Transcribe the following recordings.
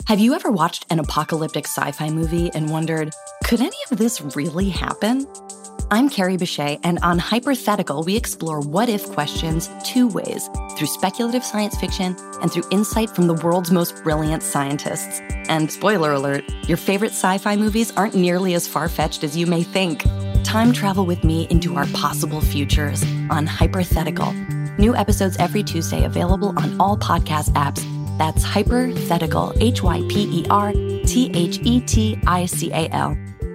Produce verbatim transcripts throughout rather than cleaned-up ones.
Have you ever watched an apocalyptic sci-fi movie and wondered, could any of this really happen? I'm Carrie Bechet, and on Hypothetical, we explore what-if questions two ways, through speculative science fiction and through insight from the world's most brilliant scientists. And spoiler alert, your favorite sci-fi movies aren't nearly as far-fetched as you may think. Time travel with me into our possible futures on Hypothetical. New episodes every Tuesday, available on all podcast apps. That's Hypothetical, H Y P E R T H E T I C A L.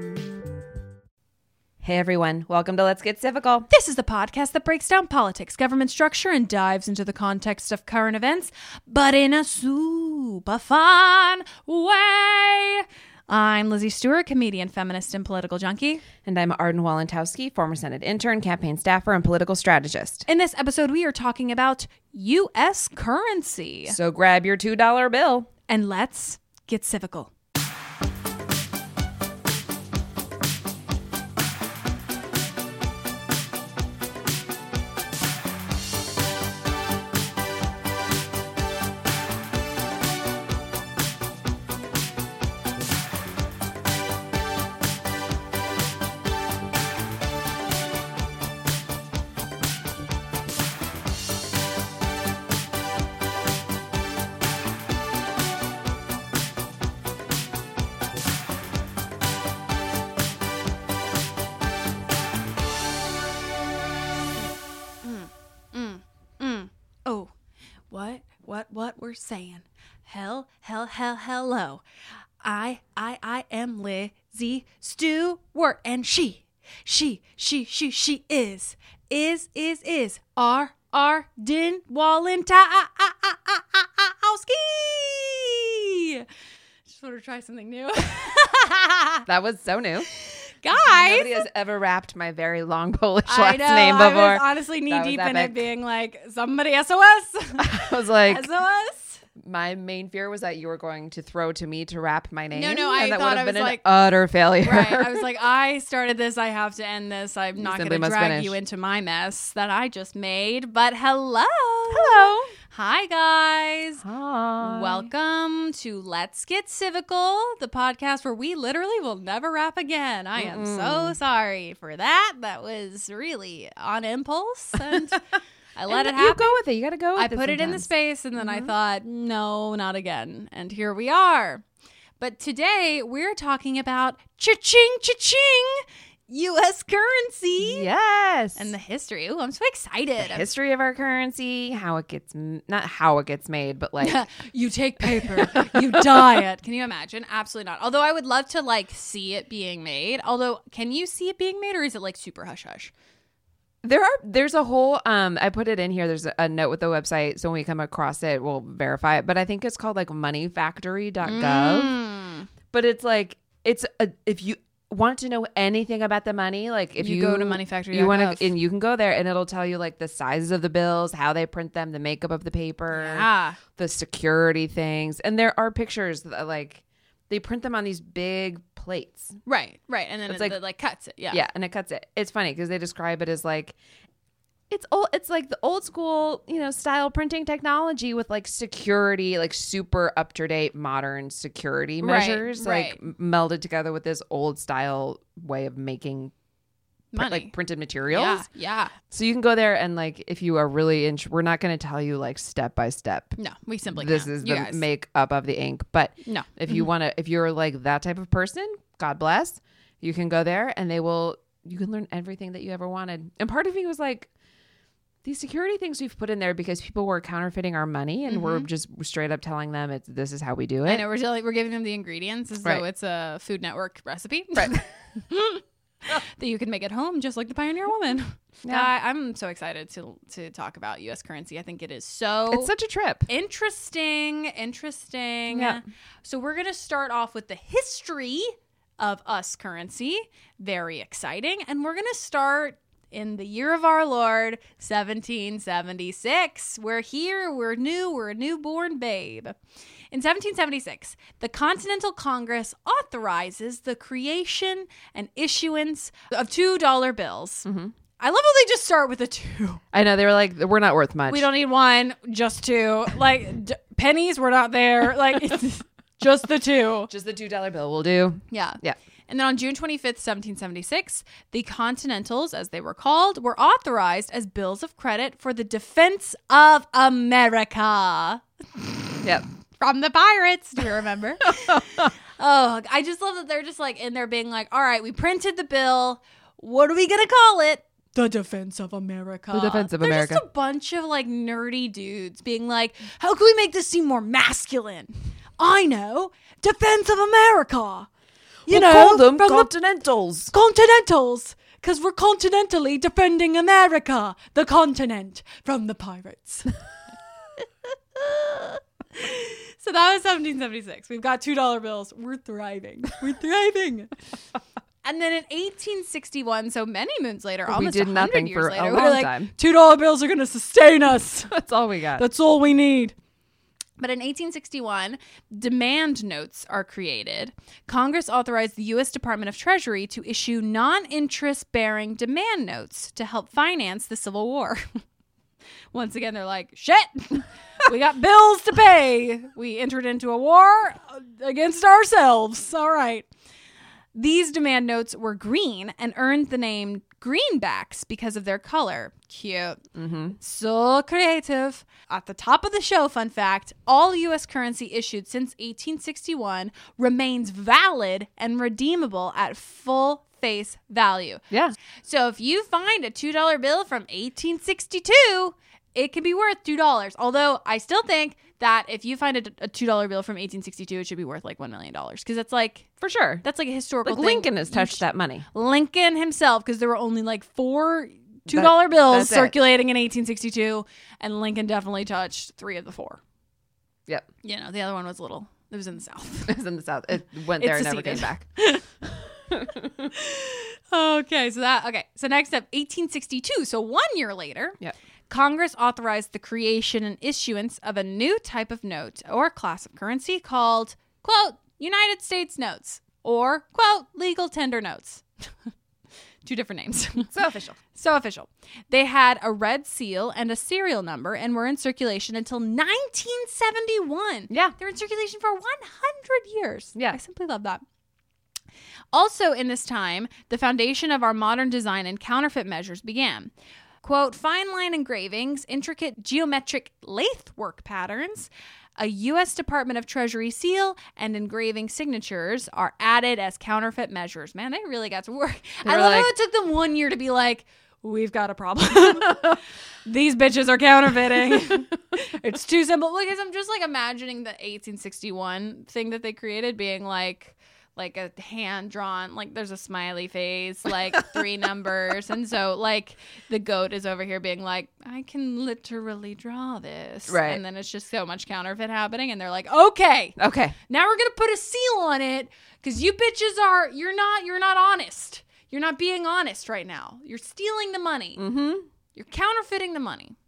Hey everyone, welcome to Let's Get Civical. This is the podcast that breaks down politics, government structure, and dives into the context of current events, but in a super fun way. I'm Lizzie Stewart, comedian, feminist, and political junkie. And I'm Arden Walentowski, former Senate intern, campaign staffer, and political strategist. In this episode, we are talking about U S currency. So grab your two dollar bill. And let's get civical. What, what, what we're saying. Hell, hell, hell, hello. I, I, I am Lizzie Stewart, and she, she, she, she, she is, is, is, is, R, Arden Walentowski. Just want to try something new. That was so new. Guys, nobody has ever rapped my very long Polish I last know, name before. I was honestly knee deep in it, being like, somebody S O S. I was like, S O S. My main fear was that you were going to throw to me to rap my name. No, no, I and that thought would have I was been like, an utter failure. Right. I was like, I started this. I have to end this. I'm not going to drag finish. you into my mess that I just made. But hello. Hello. Hi, guys. Hi. Welcome to Let's Get Civical, the podcast where we literally will never rap again. I am Mm-mm. so sorry for that. That was really on impulse. And I let and it happen. You go with it. You got to go with I it put it in the sometimes. space, and then Mhm. I thought, no, not again. And here we are. But today we're talking about cha-ching, cha-ching, U S currency. Yes. And the history. Ooh, I'm so excited. The history of our currency, how it gets, m- not how it gets made, but like. You take paper, you dye it. Can you imagine? Absolutely not. Although I would love to like see it being made. Although, can you see it being made, or is it like super hush hush? There are, there's a whole, um, I put it in here. There's a, a note with the website. So when we come across it, we'll verify it. But I think it's called like money factory dot gov. Mm. But it's like, it's a, if you want to know anything about the money, like if you, You go to money factory dot you gov. want to, and you can go there and it'll tell you like the sizes of the bills, how they print them, the makeup of the paper, Yeah. the security things. And there are pictures that like, they print them on these big plates. Right, right. And then It's it like- like, like cuts it. Yeah. Yeah, and it cuts it. It's funny because they describe it as like it's old. It's like the old school, you know, style printing technology with like security, like super up to date, modern security Right, measures, right. like m- melded together with this old style way of making pr- Money. like printed materials. Yeah, yeah. So you can go there and like if you are really in, we're not going to tell you like step by step. No, we simply This can't. is You the guys. makeup of the ink, but No. if you want to, if you're like that type of person, God bless, you can go there and they will, you can learn everything that you ever wanted. And part of me was like, these security things we've put in there because people were counterfeiting our money and we're just straight up telling them it's, this is how we do it. I know we're telling, we're giving them the ingredients as Right. though it's a Food Network recipe. Right. That you can make at home, just like the Pioneer Woman. Yeah. Uh, I'm so excited to to talk about U S currency. I think it is so It's such a trip. interesting, interesting. Yeah. So we're gonna start off with the history of us currency. Very exciting, and we're gonna start in the year of our Lord, seventeen seventy-six. We're here, we're new, we're a newborn babe. In seventeen seventy-six, the Continental Congress authorizes the creation and issuance of two dollar bills. Mm-hmm. I love how they just start with a two. I know. They were like, we're not worth much. We don't need one, just two. Like, d- pennies were not there. Like, it's, Just the two. Just the two dollar bill will do. Yeah. Yeah. And then on June twenty-fifth, seventeen seventy-six, the Continentals, as they were called, were authorized as bills of credit for the defense of America. Yep. From the pirates. Do you remember? Oh, I just love that they're just like in there being like, all right, we printed the bill. What are we going to call it? The Defense of America. The Defense of They're America. just a bunch of like nerdy dudes being like, how can we make this seem more masculine? I know. Defense of America. You we'll know, call them from the Continentals. Continentals. Because we're continentally defending America, the continent, from the pirates. So that was seventeen seventy-six. We've got two dollar bills. We're thriving. We're thriving. And then in eighteen sixty-one, so many moons later, We almost did one hundred nothing years for a later, long we're like, time. two dollar bills are going to sustain us. That's all we got. That's all we need. But in eighteen sixty-one, demand notes are created. Congress authorized the U S Department of Treasury to issue non-interest bearing demand notes to help finance the Civil War. Once again, they're like, shit, we got bills to pay. We entered into a war against ourselves. All right. These demand notes were green and earned the name greenbacks because of their color. Cute. Mm-hmm. So creative. At the top of the show, fun fact, all U S currency issued since eighteen sixty-one remains valid and redeemable at full face value. Yeah. So if you find a two dollar bill from eighteen sixty-two, it can be worth two dollars. Although I still think that if you find a, a two dollar bill from eighteen sixty-two, it should be worth like one million dollars. Because that's like, For sure. that's like a historical Like thing. Lincoln has You touched sh- that money. Lincoln himself, because there were only like four two dollar That- bills that's it. circulating in eighteen sixty-two, and Lincoln definitely touched three of the four. Yep. You know, the other one was a little, it was in the South. It was in the South. It went there and never came seceded. back. Okay, so that, okay. So next up, eighteen sixty-two. So one year later, Yep. Congress authorized the creation and issuance of a new type of note or class of currency called, quote, United States notes or, quote, legal tender notes. Two different names. So official. So official. They had a red seal and a serial number and were in circulation until nineteen seventy-one. Yeah. They're in circulation for one hundred years. Yeah. I simply love that. Also in this time, the foundation of our modern design and counterfeit measures began. Quote, fine line engravings, intricate geometric lathe work patterns, a U S Department of Treasury seal, and engraving signatures are added as counterfeit measures. Man, they really got to work. They I were love like- how it took them one year to be like, we've got a problem. These bitches are counterfeiting. It's too simple. Because I'm just like imagining the eighteen sixty-one thing that they created being like, like a hand drawn, like there's a smiley face, like three numbers. And so like the goat is over here being like, I can literally draw this. Right. And then it's just so much counterfeit happening. And they're like, okay, Okay. now we're going to put a seal on it because you bitches are, you're not, you're not honest. You're not being honest right now. You're stealing the money. Mm-hmm. You're counterfeiting the money.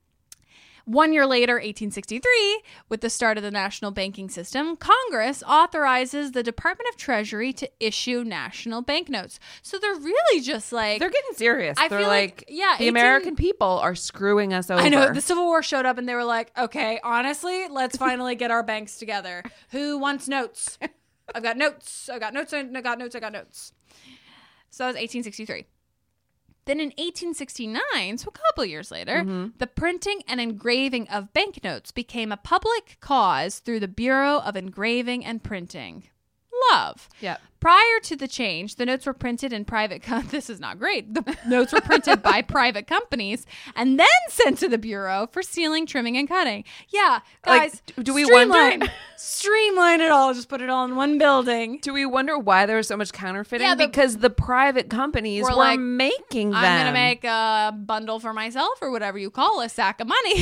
One year later, eighteen sixty-three, with the start of the national banking system, Congress authorizes the Department of Treasury to issue national banknotes. So they're really just like, They're getting serious. I They're feel like, like- yeah, the eighteen American people are screwing us over. I know the Civil War showed up and they were like, okay, honestly, let's finally get our banks together. Who wants notes? I've got notes. I've got notes. I got notes. I got notes. So that was eighteen sixty-three. Then in eighteen sixty-nine, so a couple years later, Mm-hmm. the printing and engraving of banknotes became a public cause through the Bureau of Engraving and Printing. Love. Yeah. Prior to the change, the notes were printed in private. Com- this is not great. The notes were printed by private companies and then sent to the bureau for sealing, trimming, and cutting. Yeah, Like, guys. do we streamline, wonder- streamline it all? Just put it all in one building. Do we wonder why there was so much counterfeiting? Yeah, the- because the private companies Were were like, making them. I'm gonna make a bundle for myself, or whatever you call a sack of money.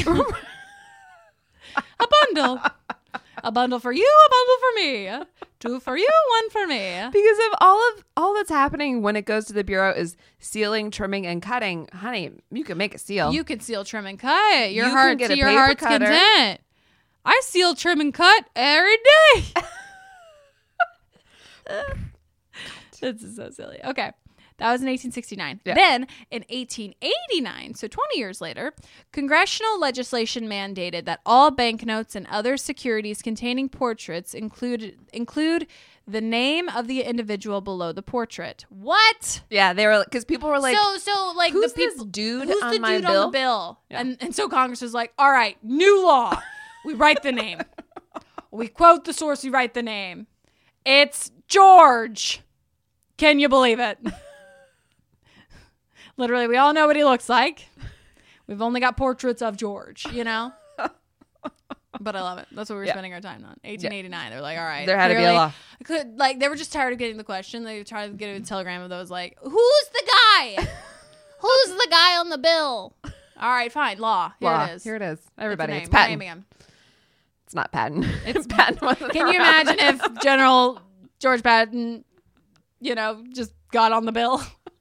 A bundle. A bundle for you, a bundle for me. Two for you, one for me. Because of all of all that's happening when it goes to the bureau is sealing, trimming, and cutting. Honey, you can make a seal. You can seal, trim, and cut. Your You can heart get to a your paper heart's cutter. content. I seal, trim, and cut every day. This is so silly. Okay. That was in eighteen sixty-nine. Yeah. Then in eighteen eighty-nine, so twenty years later, congressional legislation mandated that all banknotes and other securities containing portraits include include the name of the individual below the portrait. What? Yeah, they were because people were like, so so like who's the people, this dude who's on the my dude bill? on the bill? Yeah. And and so Congress was like, all right, new law. We write the name. We quote the source. We write the name. It's George. Can you believe it? Literally, we all know what he looks like. We've only got portraits of George, you know? But I love it. That's what we're Yeah. spending our time on. eighteen eighty-nine. They're like, all right. There had to be a clearly- law. Could, like, they were just tired of getting the question. They were tired of getting a telegram that was like, who's the guy? Who's the guy on the bill? All right, fine. Law. Here Law. it is. Here it is. It's Everybody, a it's name. Patton. We're naming him. It's not Patton. It's Patton. wasn't Can you around. imagine if General George Patton, you know, just got on the bill?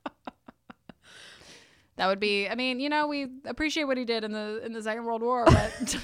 That would be. I mean, you know, we appreciate what he did in the in the Second World War, but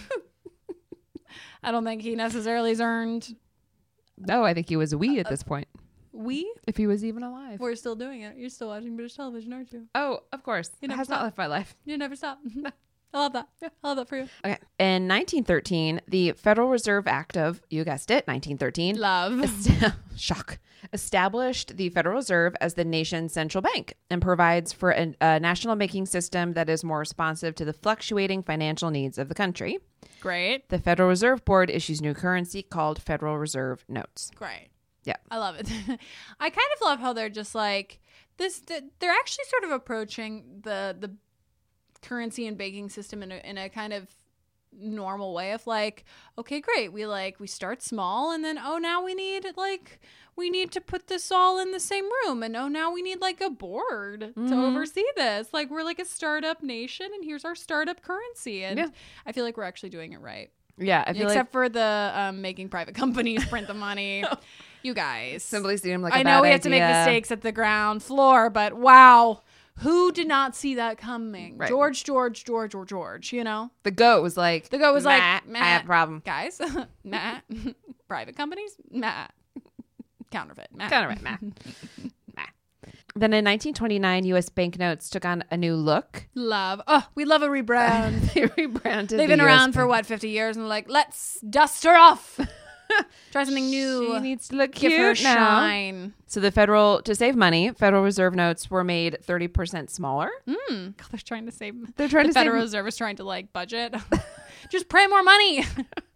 I don't think he necessarily has earned. No, I think he was a we at this point. We If he was even alive. we're still doing it. You're still watching British television, aren't you? Oh, of course. You It never has not stop. left my life. You never stop. I love that. Yeah, I love that for you. Okay. In nineteen thirteen, the Federal Reserve Act of, you guessed it, nineteen thirteen. Love. est- shock. Established the Federal Reserve as the nation's central bank and provides for a, a national banking system that is more responsive to the fluctuating financial needs of the country. Great. The Federal Reserve Board issues new currency called Federal Reserve Notes. Great. Yeah. I love it. I kind of love how they're just like this. th- They're actually sort of approaching the the currency and banking system in a, in a kind of normal way of like, okay, great. We like we start small, and then oh, now we need like we need to put this all in the same room, and oh, now we need like a board to oversee this. Like we're like a startup nation, and here's our startup currency, and Yeah. I feel like we're actually doing it right. Yeah, I feel Except for the um, making private companies print the money. You guys. like simply seemed like a I bad know we have to make idea. mistakes at the ground floor, but wow. Who did not see that coming? Right. George, George, George, or George, you know? The goat was like, The goat was like, "Matt, Matt, I have a problem. Guys, Matt. Private companies? Matt. Counterfeit. Matt. Kind of right, Matt. Matt. Then in nineteen twenty-nine, U S banknotes took on a new look. Love. Oh, we love a rebrand. They rebranded. They've the been U S around for bank- what, fifty years? And like, let's dust her off. Try something new. She needs to look Give cute her now. shine. So the federal, to save money, Federal Reserve notes were made thirty percent smaller. Mm. God, they're trying to save. They're trying the to save- Federal Reserve is trying to like budget. Just print more money.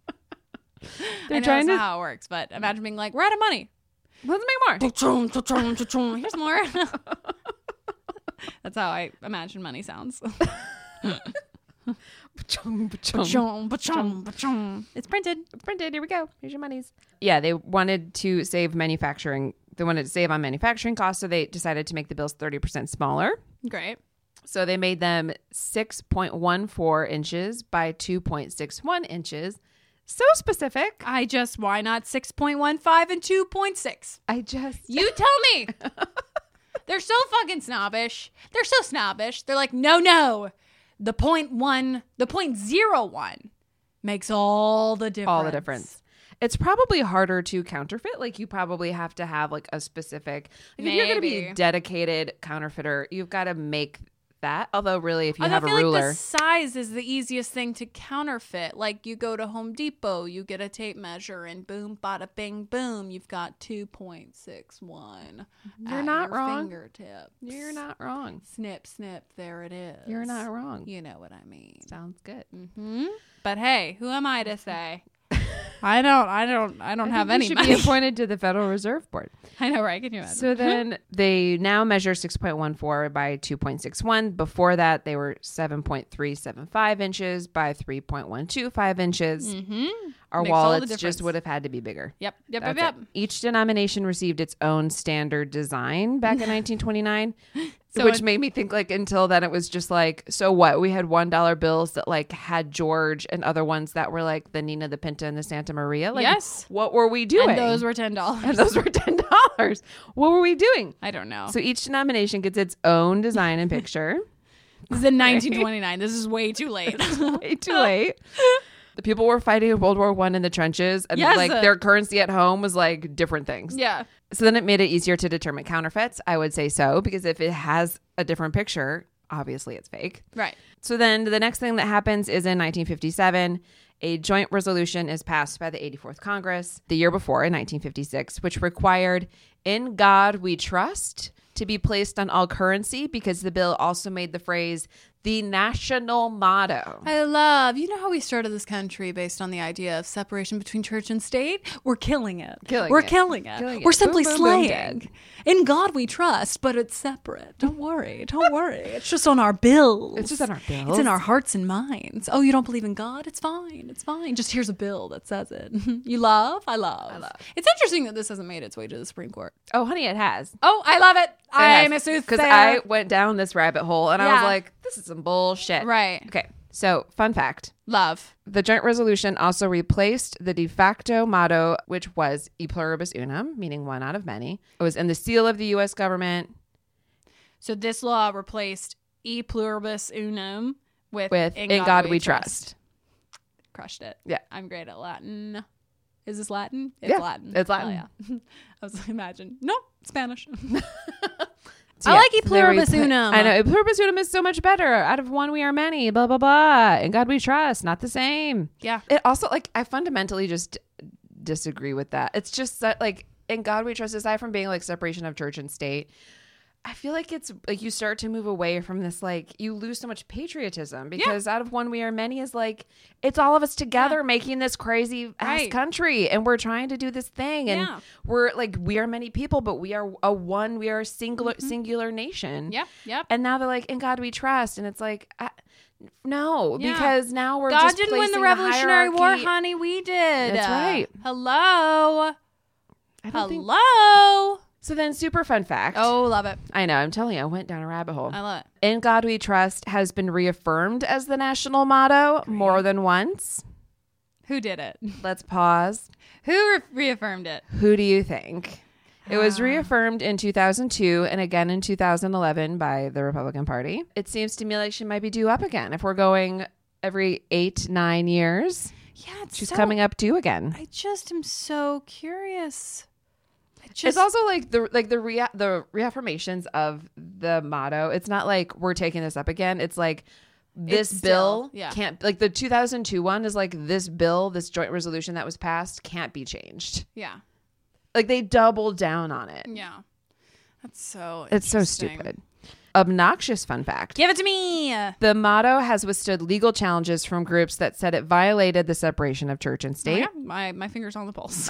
They're I know trying that's to not how it works, but imagine being like, we're out of money. let's make more. Here's more. That's how I imagine money sounds. Ba-chung, ba-chung. Ba-chung, ba-chung, ba-chung. It's printed. It's printed. Here we go. Here's your monies. Yeah, they wanted to save manufacturing. They wanted to save on manufacturing costs, so they decided to make the bills thirty percent smaller. Great. So they made them six point one four inches by two point six one inches. So specific. I just, why not six point one five and two point six? I just... You tell me. They're so fucking snobbish. They're so snobbish. They're like, no, no. The point one, the point zero one makes all the difference. all the difference. It's probably harder to counterfeit. Like you probably have to have like a specific, like if you're going to be Maybe. a dedicated counterfeiter, you've got to make that. Although really, if you Although have I a feel ruler, like the size is the easiest thing to counterfeit. Like you go to Home Depot, you get a tape measure, and boom, bada, bing, boom, you've got two point six one. You're at not your wrong. Fingertips. you're not wrong. Snip, snip. There it is. You're not wrong. You know what I mean. Sounds good. Hmm. But hey, who am I to say? I don't. I don't. I don't I have think any you should money. be appointed to the Federal Reserve Board. I know, right? Can you imagine? So then they now measure six point one four by two point six one. Before that, they were seven point three seven five inches by three point one two five inches. mm-hmm. Our Makes all the wallets difference. just would have had to be bigger. Yep. Yep. That's yep. it. Yep. Each denomination received its own standard design back in nineteen twenty-nine, So which it- made me think like until then it was just like, so what? We had one dollar bills that like had George and other ones that were like the Nina, the Pinta, and the Santa Maria. Like, Yes. what were we doing? And those were ten dollars. And those were ten dollars. What were we doing? I don't know. So each denomination gets its own design and picture. This is in nineteen twenty-nine. This is way too late. Way too late. The people were fighting in World War One in the trenches, and Yes. like their currency at home was like different things. Yeah. So then it made it easier to determine counterfeits. I would say so, because if it has a different picture, obviously it's fake. Right. So then the next thing that happens is in nineteen fifty-seven, a joint resolution is passed by the eighty-fourth Congress the year before in nineteen fifty-six, which required "In God We Trust" to be placed on all currency, because the bill also made the phrase the national motto. I love, you know how we started this country based on the idea of separation between church and state? We're killing it. Killing We're it. killing it. Killing We're it. simply Boom, boom, boom, slaying. dead. In God we trust, but it's separate. Don't worry. Don't worry. It's just on our bills. It's just on our bills. It's in our hearts and minds. Oh, you don't believe in God? It's fine. It's fine. Just here's a bill that says it. You love? I love. I love. It's interesting that this hasn't made its way to the Supreme Court. Oh, honey, it has. Oh, I love it. I'm a soothsayer. Because I went down this rabbit hole and I was Yeah. like, this is some bullshit. Right. Okay. So, fun fact. Love. The joint resolution also replaced the de facto motto, which was E pluribus unum, meaning one out of many. It was in the seal of the U S government So this law replaced E pluribus unum with, with In, God, We trust. Crushed it. Yeah. I'm great at Latin. Is this Latin? It's Yeah, Latin. it's Latin. Hell yeah. I was like, imagine. No, Spanish. So, I yeah, like E they pluribus repla- unum. I know. E pluribus unum is so much better. Out of one we are many, blah, blah, blah. In God we trust. Not the same. Yeah. It also, like, I fundamentally just disagree with that. It's just that, like, in God we trust, aside from being like separation of church and state, I feel like it's like you start to move away from this, like, you lose so much patriotism, because out of one we are many is like, it's all of us together Yeah. making this crazy ass Right. country, and we're trying to do this thing, and Yeah. we're like, we are many people, but we are a one, we are a singular singular nation. Yep. Yep. And now they're like, in God we trust, and it's like, I, no, Yeah. because now we're God just didn't win the placing Revolutionary War, hierarchy- honey. We did. That's right. Hello. I don't think- Hello. So then, super fun fact. Oh, love it. I know. I'm telling you, I went down a rabbit hole. I love it. In God We Trust has been reaffirmed as the national motto more than once. Who did it? Let's pause. Who re- reaffirmed it? Who do you think? It was Ah. reaffirmed in two thousand two and again in two thousand eleven by the Republican Party. It seems to me like she might be due up again. If we're going every eight, nine years, Yeah, it's she's so- coming up due again. I just am so curious. I just, It's also like the like the rea- the reaffirmations of the motto. It's not like we're taking this up again. It's like this It's bill still- yeah. can't, like the two thousand two one is like, this bill, this joint resolution that was passed can't be changed. yeah, Like they doubled down on it. yeah. That's so. It's so interesting. stupid. Obnoxious fun fact. Give it to me. The motto has withstood legal challenges from groups that said it violated the separation of church and Oh, state. yeah, my my fingers on the pulse.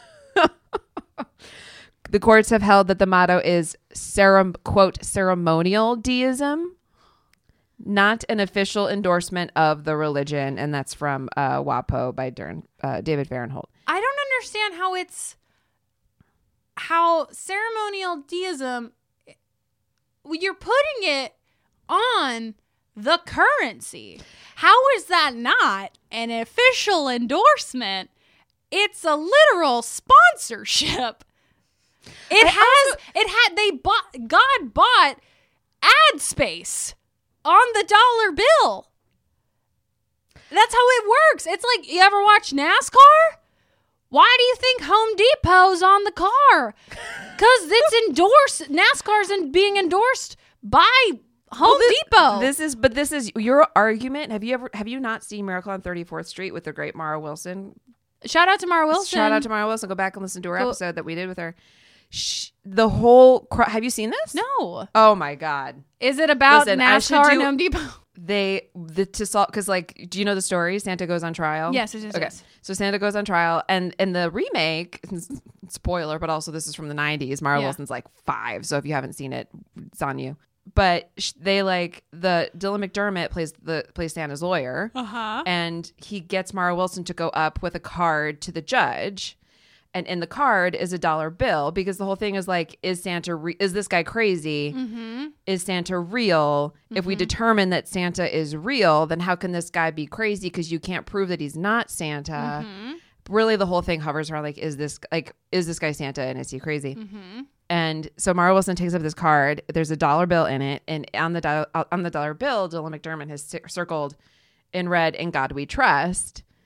The courts have held that the motto is cerem- quote ceremonial deism, not an official endorsement of the religion, and that's from uh, WAPO by Dern, uh, David Fahrenholt. I don't understand how it's how ceremonial deism. You're putting it on the currency. How is that not an official endorsement? It's a literal sponsorship. It I has it had they bought God bought ad space on the dollar bill. That's how it works. It's like, you ever watch NASCAR? Why do you think Home Depot's on the car? Because it's endorsed. NASCAR's in, being endorsed by Home this, Depot. This is, but this is your argument. Have you ever, have you not seen Miracle on thirty-fourth Street with the great Mara Wilson? Shout out to Mara Wilson. Shout out to Mara Wilson. Go back and listen to her Go- episode that we did with her. Sh- the whole, cr- have you seen this? No. Oh my God. Is it about Listen, I should NASCAR do- and Home Depot? They the to solve, because like, do you know the story? Santa goes on trial. Yes, yes, yes, Okay, yes. so Santa goes on trial, and in the remake, spoiler, but also this is from the nineties. Mara Yeah. Wilson's like five, so if you haven't seen it, it's on you. But sh- they like the Dylan McDermott plays the plays Santa's lawyer, Uh-huh. and he gets Mara Wilson to go up with a card to the judge. And in the card is a dollar bill, because the whole thing is like, is Santa, re- is this guy crazy? Mm-hmm. Is Santa real? If we determine that Santa is real, then how can this guy be crazy? Because you can't prove that he's not Santa. Mm-hmm. Really, the whole thing hovers around like, is this like, is this guy Santa, and is he crazy? Mm-hmm. And so Mara Wilson takes up this card. There's a dollar bill in it, and on the do- on the dollar bill, Dylan McDermott has ci- circled in red, "In God We Trust."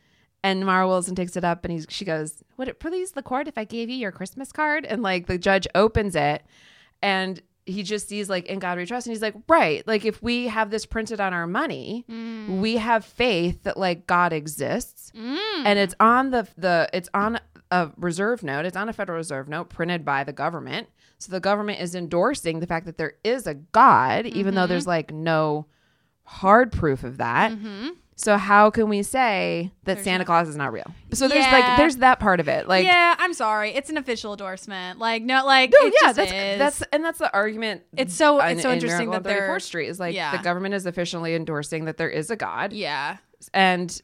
And Mara Wilson takes it up and he's, she goes, would it please the court if I gave you your Christmas card? And like the judge opens it and he just sees like in God we trust. And he's like, right. Like if we have this printed on our money, mm. we have faith that like God exists mm. and it's on the, the, it's on a reserve note. It's on a Federal Reserve note printed by the government. So the government is endorsing the fact that there is a God, mm-hmm. even though there's like no hard proof of that. Mm-hmm. So how can we say that there's Santa no- Claus is not real? So there's yeah. like there's that part of it. Like yeah, I'm sorry, it's an official endorsement. Like no, like no, it yeah, just that's is. that's and that's the argument. It's so in, it's so in interesting that they're thirty-fourth Street is like yeah. the government is officially endorsing that there is a God. Yeah, and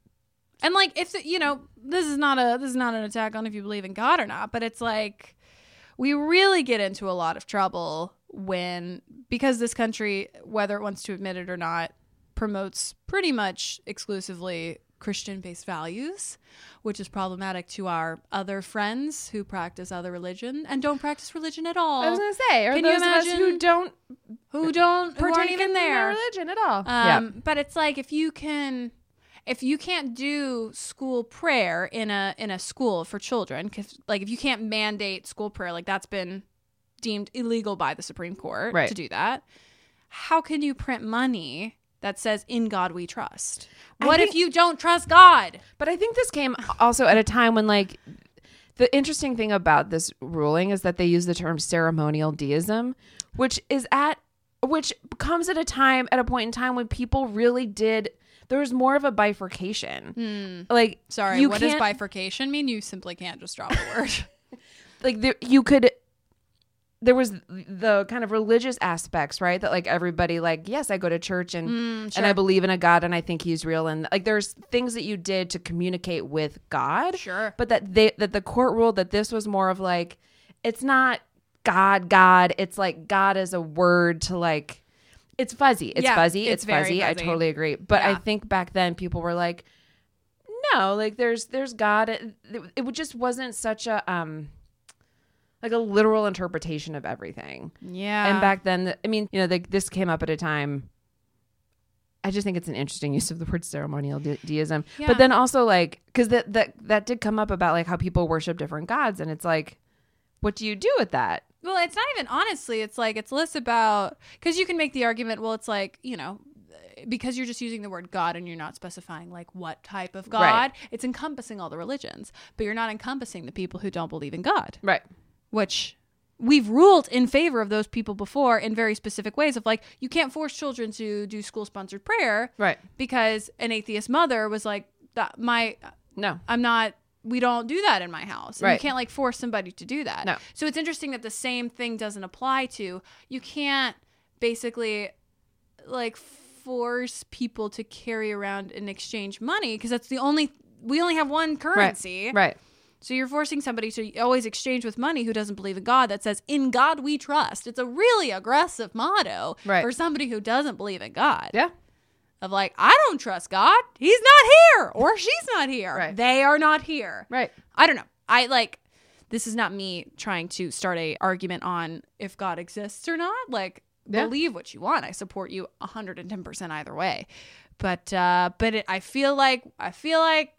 and like if you know this is not a this is not an attack on if you believe in God or not, but it's like we really get into a lot of trouble when because this country, whether it wants to admit it or not, promotes pretty much exclusively Christian-based values, which is problematic to our other friends who practice other religion and don't practice religion at all. I was going to say, or Can those you imagine of us who don't, who don't, who aren't even in there, religion at all. Um, yeah. But it's like if you can, if you can't do school prayer in a in a school for children, 'cause, like if you can't mandate school prayer, like that's been deemed illegal by the Supreme Court right. to do that. How can you print money that says "In God We Trust"? What think, if you don't trust God? But I think this came also at a time when, like, the interesting thing about this ruling is that they use the term ceremonial deism, which is at which comes at a time at a point in time when people really did. There was more of a bifurcation. Hmm. Like, sorry, you what does bifurcation mean? You simply can't just drop a word. Like, there, you could. There was the kind of religious aspects, right? That like everybody like, yes, I go to church and mm, sure. and I believe in a God and I think he's real. And like there's things that you did to communicate with God. Sure. But that they that the court ruled that this was more of like, it's not God, God. It's like God as a word to like, it's fuzzy. It's yeah, fuzzy. It's, it's fuzzy. fuzzy. I totally agree. But yeah. I think back then people were like, no, like there's there's God. It, it just wasn't such a um. like a literal interpretation of everything. Yeah. And back then, I mean, you know, the, this came up at a time. I just think it's an interesting use of the word ceremonial de- deism. Yeah. But then also like, because that, that, that did come up about like how people worship different gods. And it's like, what do you do with that? Well, it's not even honestly. It's like, it's less about, because you can make the argument, well, it's like, you know, because you're just using the word God and you're not specifying like what type of God, right. It's encompassing all the religions, but you're not encompassing the people who don't believe in God. Right. Which we've ruled in favor of those people before in very specific ways of like, you can't force children to do school sponsored prayer. Right. Because an atheist mother was like, that my, no, I'm not, we don't do that in my house. And right. You can't like force somebody to do that. No. So it's interesting that the same thing doesn't apply to, you can't basically like force people to carry around and exchange money because that's the only, we only have one currency. Right. Right. So you're forcing somebody to always exchange with money who doesn't believe in God that says, "In God we trust." It's a really aggressive motto right. for somebody who doesn't believe in God. Yeah. Of like, I don't trust God. He's not here or she's not here. Right. They are not here. Right. I don't know. I like, this is not me trying to start a argument on if God exists or not. Like, yeah. Believe what you want. I support you one hundred ten percent either way. But, uh, but it, I feel like, I feel like,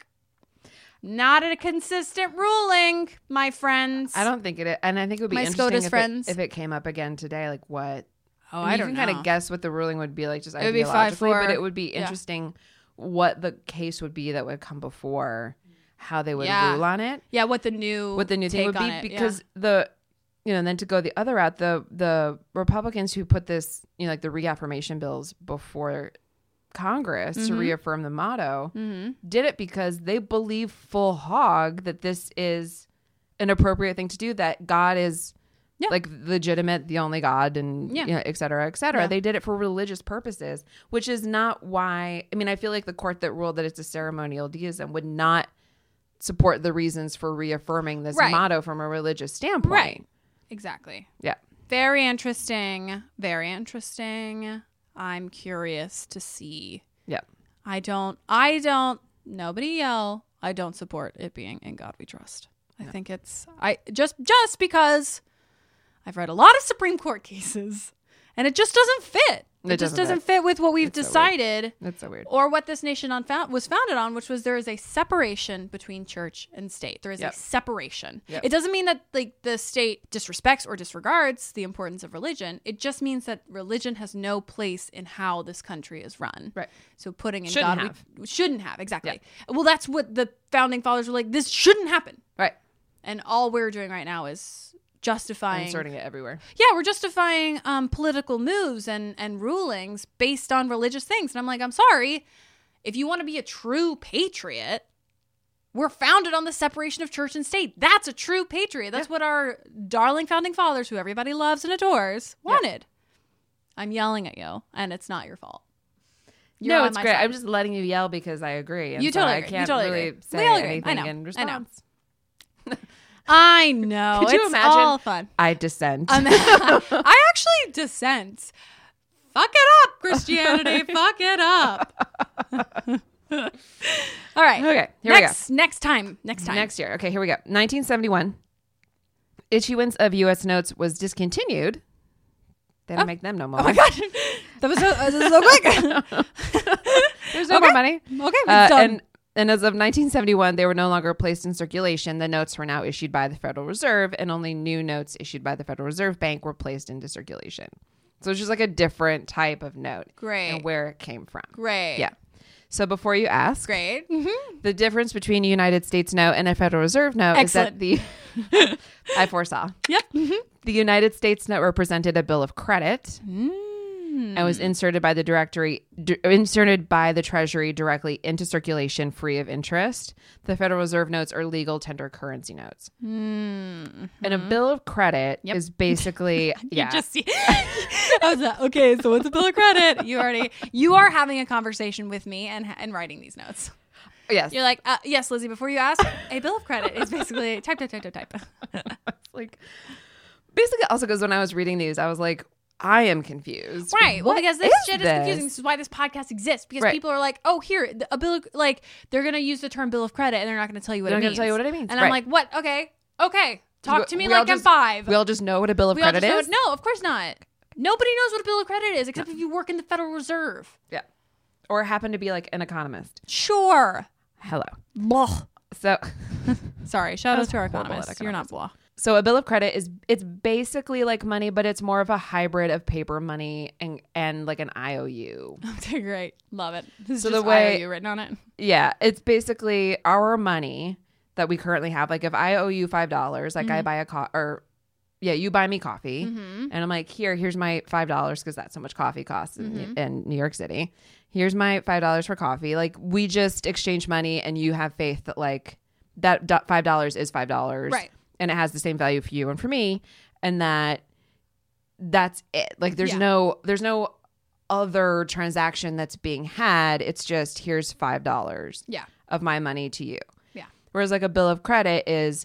not a consistent ruling, my friends. I don't think it is. And I think it would be my interesting SCOTUS if friends. It, if it came up again today, like what? Oh, I, mean, I you don't can know. kind of guess what the ruling would be like just it would be five, ideologically, four. But it would be Yeah. interesting what the case would be that would come before, how they would Yeah. rule on it. Yeah, what the new What the new thing take would on be it, because yeah. the, you know, and then to go the other route, the the Republicans who put this, you know, like the reaffirmation bills before Congress mm-hmm. to reaffirm the motto, mm-hmm. did it because they believe full hog that this is an appropriate thing to do, that God is yeah. like legitimate, the only God, and yeah. you know, et cetera, et cetera. Yeah. They did it for religious purposes, which is not why. I mean, I feel like the court that ruled that it's a ceremonial deism would not support the reasons for reaffirming this right. motto from a religious standpoint. Right. Exactly. Yeah. Very interesting. Very interesting. I'm curious to see. Yeah. I don't, I don't, nobody yell. I don't support it being "In God We Trust." I No. think it's, I just, just because I've read a lot of Supreme Court cases And it just doesn't fit. It, It just doesn't doesn't fit with what we've It's so weird. decided That's so weird. or what this nation on found, was founded on, which was there is a separation between church and state. There is Yep. a separation. Yep. It doesn't mean that like the state disrespects or disregards the importance of religion. It just means that religion has no place in how this country is run. Right. So putting in Shouldn't God, have. We, shouldn't have exactly. Well, that's what the founding fathers were like. This shouldn't happen. Right. And all we're doing right now is justifying Inserting it everywhere. yeah, we're justifying um, political moves and, and rulings based on religious things. And I'm like, I'm sorry. If you want to be a true patriot, we're founded on the separation of church and state. That's a true patriot. That's Yeah. what our darling founding fathers, who everybody loves and adores, wanted. I'm yelling at you, and it's not your fault. You're no, on it's my great. side. I'm just letting you yell because I agree. And You so totally I agree. You can't totally really agree. say We all agree. I anything know. in I know. response. I know. Could you it's imagine? all fun. I dissent. Um, I actually dissent. Fuck it up, Christianity. Fuck it up. All right. Okay, here next, Next time. Next time. Next year. Okay, here we go. nineteen seventy-one. Issuance of U S notes was discontinued. They don't make them no more. Oh my god, that was so, that was so quick. There's no Okay. more money. Okay, it's Uh, done. and and as of nineteen seventy-one, they were no longer placed in circulation. The notes were now issued by the Federal Reserve, and only new notes issued by the Federal Reserve Bank were placed into circulation. So it's just like a different type of note. Great. And where it came from. Great. Yeah. So before you ask, Great. Mm-hmm. the difference between a United States note and a Federal Reserve note Excellent. is that the I foresaw. Yep. Mm-hmm. The United States note represented a bill of credit Mm. and was inserted by the directory d- inserted by the Treasury directly into circulation free of interest. The Federal Reserve notes are legal tender currency notes. Mm. And a bill of credit Yep. is basically yeah. You just see. I was like, okay, so what's a bill of credit? You already, you are having a conversation with me and and writing these notes. yes. You're like, uh, yes, Lizzie. Before you ask, a bill of credit is basically type, type, type, type, type. It's like basically also because when I was reading these, I was like, I am confused. Right. Well, What because this is shit this? is confusing. This is why this podcast exists. Because Right. people are like, oh, here, the- a bill of, like, they're going to use the term bill of credit and they're not going to tell you what They're it not gonna means. tell you what it means. And Right. I'm like, what? Okay. Okay. Talk We- to me we all like I'm just- five. We all just know what a bill of We all credit just is. know- No, of course not. Nobody knows what a bill of credit is except if you work in the Federal Reserve. Yeah. Or happen to be like an economist. Sure. Hello. Blah. So Sorry. Shout out was to our horrible at economists. You're not blah. so a bill of credit is it's basically like money, but it's more of a hybrid of paper money and and like an I O U. Okay, great. Love it. This is So just the way- I O U written on it. Yeah, it's basically our money that we currently have. Like if I owe you five dollars, like I buy a co- or yeah, you buy me coffee, Mm-hmm. and I'm like, here, here's my five dollars because that's how much coffee costs in, Mm-hmm. in New York City. Here's my five dollars for coffee. Like we just exchange money, and you have faith that like that do- five dollars is five dollars, Right. and it has the same value for you and for me, and that that's it. Like there's Yeah. no there's no other transaction that's being had. It's just here's five dollars Yeah. of my money to you. Yeah. Whereas like a bill of credit is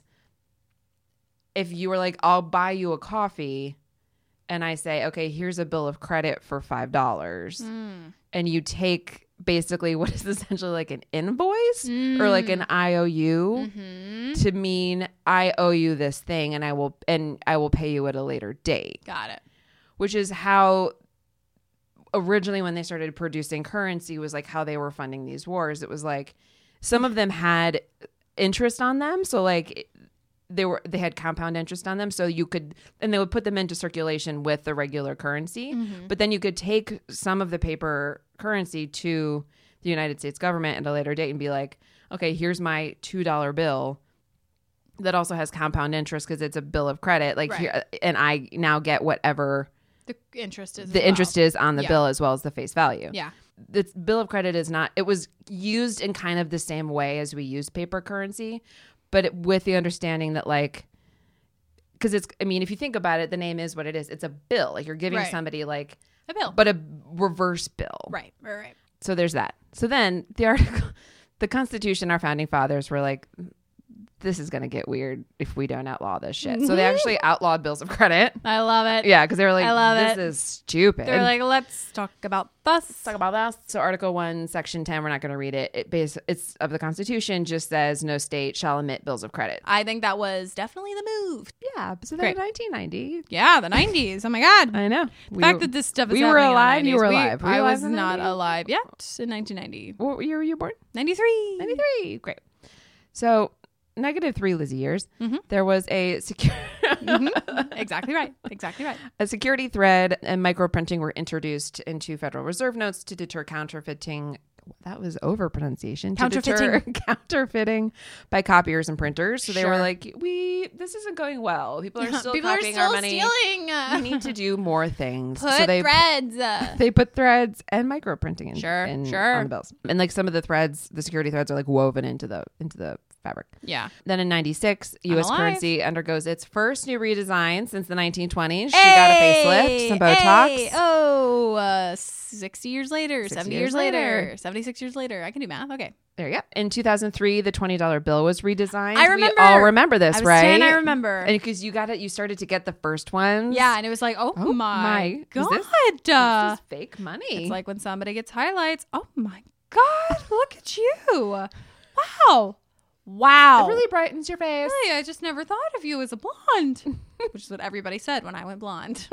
if you were like, I'll buy you a coffee and I say, okay, here's a bill of credit for five dollars. Mm. And you take basically what is essentially like an invoice or like an I O U Mm-hmm. to mean I owe you this thing and I will and I will pay you at a later date, Got it. which is how originally when they started producing currency was like how they were funding these wars. It was like some of them had interest on them. So like they were they had compound interest on them. So you could and they would put them into circulation with the regular currency. Mm-hmm. But then you could take some of the paper currency to the United States government at a later date and be like, okay, here's my two dollar bill that also has compound interest because it's a bill of credit. Like Right. here, and I now get whatever The interest is the as well. interest is on the Yeah. bill as well as the face value. Yeah. The bill of credit is not, it was used in kind of the same way as we use paper currency, but it, with the understanding that like, because it's, I mean, if you think about it, the name is what it is. It's a bill. Like you're giving Right. somebody like, A bill. but a reverse bill. right. Right. Right. So there's that. So then the article, the Constitution, our founding fathers were like, this is going to get weird if we don't outlaw this shit. So they actually outlawed bills of credit. I love it. Yeah, because they were like, I love this it. is stupid. They're like, let's talk about this. Let's talk about that. So Article one, Section ten, we're not going to read it. It base, it's of the Constitution, just says no state shall emit bills of credit. I think that was definitely the move. Yeah, so Great. then in nineteen ninety. Yeah, the nineties. Oh my God. I know. The fact that this stuff is we were happening in the alive, you were nineties. We- alive. Were you I alive was in the not nineties? alive yet in nineteen ninety. What year were you born? ninety-three. ninety-three. Great. So negative three Lizzie years. Mm-hmm. There was a secure Mm-hmm. Exactly right. Exactly right. a security thread and microprinting were introduced into Federal Reserve notes to deter counterfeiting. That was over pronunciation. Counterfeiting. To deter counterfeiting by copiers and printers. So they were Sure. like, "We this isn't going well. People are still People are copying still our money. stealing. Uh, We need to do more things." put so they threads. Uh, they put threads and microprinting in, Sure, in sure. on the bills. And like some of the threads, the security threads are like woven into the into the fabric. yeah. Then in ninety-six, U S alive. currency undergoes its first new redesign since the nineteen twenties. She got a facelift, some Botox. Hey, oh, uh, sixty years later, sixty seventy years years later, later. seventy-six years later. I can do math. Okay. There you go. In two thousand three, the twenty dollar bill was redesigned. I remember. We all remember this, I was right? ten, I remember. And because you got it, you started to get the first ones. Yeah, and it was like, oh, Oh my, my. God. Is this- uh, This is fake money. it's like when somebody gets highlights. Oh my God, look at you. Wow. Wow. it really brightens your face. Really, I just never thought of you as a blonde, which is what everybody said when I went blonde.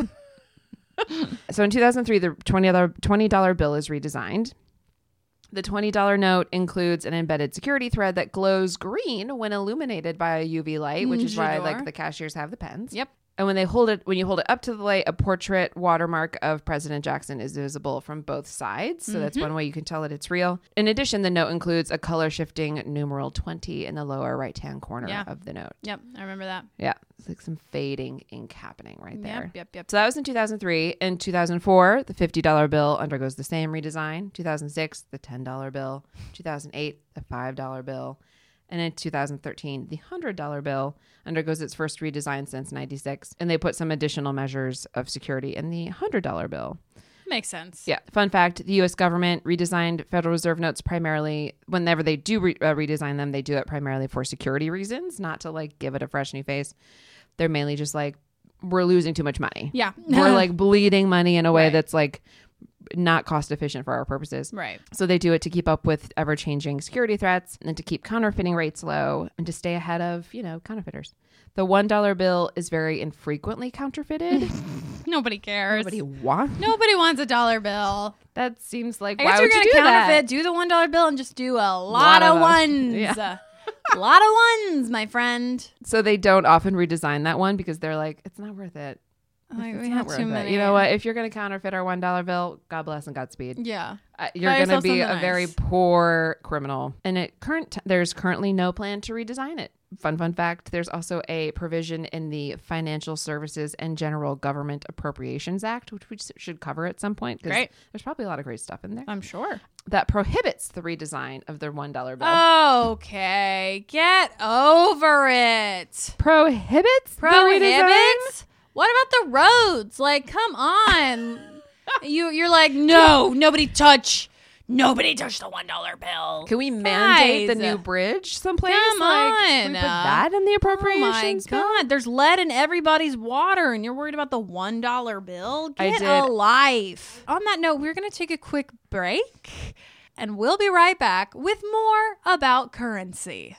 So in two thousand three, the twenty dollar bill is redesigned. The twenty dollar note includes an embedded security thread that glows green when illuminated by a U V light, which is why J'adore. like the cashiers have the pens. Yep. And when they hold it, when you hold it up to the light, a portrait watermark of President Jackson is visible from both sides. So that's one way you can tell that it's real. In addition, the note includes a color shifting numeral twenty in the lower right hand corner Yeah. of the note. Yep, I remember that. Yeah. It's like some fading ink happening right there. Yep, yep, yep. So that was in two thousand three. In two thousand four, the fifty dollar bill undergoes the same redesign. two thousand six, the ten dollar bill. two thousand eight, the five dollar bill. And in two thousand thirteen, the one hundred dollar bill undergoes its first redesign since ninety-six. And they put some additional measures of security in the one hundred dollar bill. Makes sense. Yeah. Fun fact, the U S government redesigned Federal Reserve notes primarily, whenever they do re- uh, redesign them, they do it primarily for security reasons, not to like give it a fresh new face. They're mainly just like, we're losing too much money. Yeah. We're like bleeding money in a way Right. that's like not cost efficient for our purposes. Right. So they do it to keep up with ever changing security threats and to keep counterfeiting rates low and to stay ahead of, you know, counterfeiters. The one dollar bill is very infrequently counterfeited. Nobody cares. Nobody wants. Nobody wants a dollar bill. That seems like, I why guess would you're you gonna do counterfeit. that? Do the one dollar bill and just do a lot, Lot of, of them. ones. Yeah. A lot of ones, my friend. So they don't often redesign that one because they're like, it's not worth it. Like, It's we not have worth too it. many. You know what? If you're going to counterfeit our one dollar bill, God bless and Godspeed. Yeah. Uh, you're Buy going to yourself be a something very nice. poor criminal. And at current, t- there's currently no plan to redesign it. Fun, fun fact, there's also a provision in the Financial Services and General Government Appropriations Act, which we s- should cover at some point. 'Cause Great. There's probably a lot of great stuff in there I'm sure. that prohibits the redesign of the one dollar bill. Okay. Get over it. prohibits the redesign? Prohibits? What about the roads? Like, come on. you you're like, no, nobody touch. Nobody touch the one dollar bill. Can we mandate the Guys. new bridge someplace? Come like, on. Can we put that in the Oh my appropriations bill? God. There's lead in everybody's water, and you're worried about the one dollar bill? I Get did. a life. On that note, we're going to take a quick break, and we'll be right back with more about currency.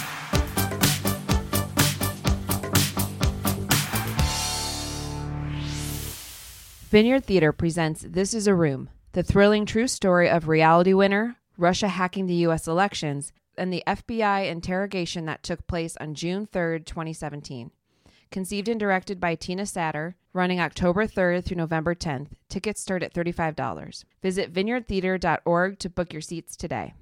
Vineyard Theater presents This Is a Room, the thrilling true story of reality winner, Russia hacking the U S elections, and the F B I interrogation that took place on June third, twenty seventeen. Conceived and directed by Tina Satter, running October third through November tenth. Tickets start at thirty-five dollars. Visit vineyard theater dot org to book your seats today.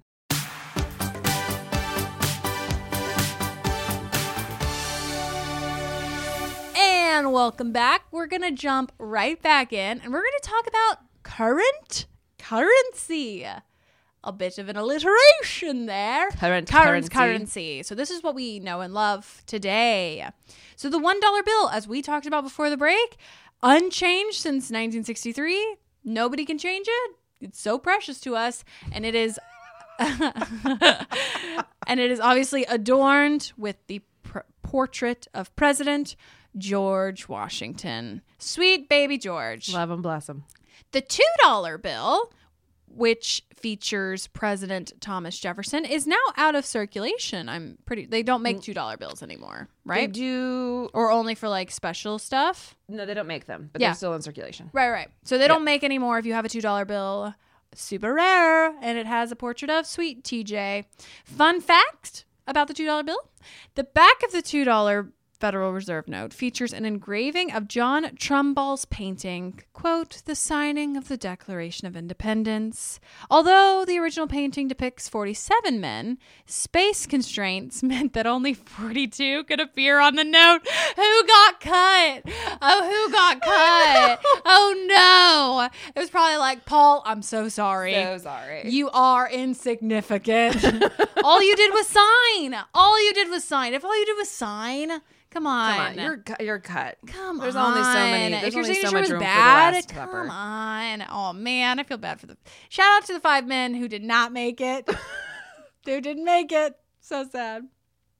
And welcome back. We're going to jump right back in, and we're going to talk about current currency. A bit of an alliteration there. Current current currency. currency. So this is what we know and love today. So the one dollar bill, as we talked about before the break, unchanged since nineteen sixty-three. Nobody can change it. It's so precious to us, and it is And it is obviously adorned with the pr- portrait of President George Washington. Sweet baby George. Love him, bless him. The two dollar bill, which features President Thomas Jefferson, is now out of circulation. I'm pretty. They don't make two dollar bills anymore, right? They do. Or only for like special stuff. No, they don't make them, but Yeah. they're still in circulation. Right, right. So they don't make any more if you have a two dollar bill. Super rare. And it has a portrait of Sweet T J. Fun fact about the two dollar bill. The back of the two dollar Federal Reserve note features an engraving of John Trumbull's painting, quote, the signing of the Declaration of Independence. Although the original painting depicts forty-seven men, space constraints meant that only forty-two could appear on the note. Who got cut? Oh, who got cut? Oh, no. It was probably like, Paul, I'm so sorry. So sorry. You are insignificant. All you did was sign. All you did was sign. If all you did was sign... Come on. Come on, you're cu- you're cut. Come there's on. There's only so many. There's if your only so signature much was room bad, for the Last come Supper. on. Oh man, I feel bad for the. Shout out to the five men who did not make it. Who didn't make it. So sad.